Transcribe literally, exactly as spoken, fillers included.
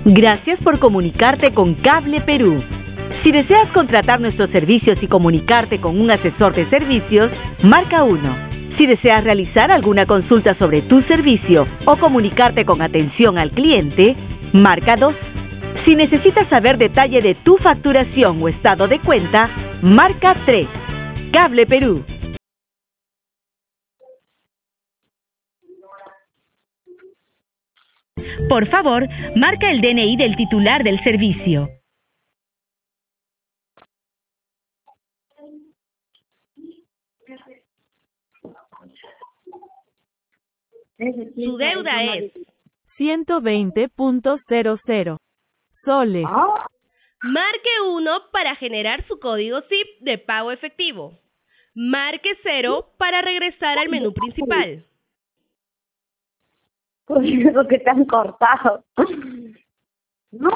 Gracias por comunicarte con Cable Perú. Si deseas contratar nuestros servicios y comunicarte con un asesor de servicios, marca uno. Si deseas realizar alguna consulta sobre tu servicio o comunicarte con atención al cliente, marca dos. Si necesitas saber detalle de tu facturación o estado de cuenta, marca tres. Cable Perú. Por favor, marca el D N I del titular del servicio. Su deuda es ciento veinte punto cero cero soles. marque uno para generar su código S I P de pago efectivo. Marque cero para regresar al menú principal. Pues lo que te han cortado.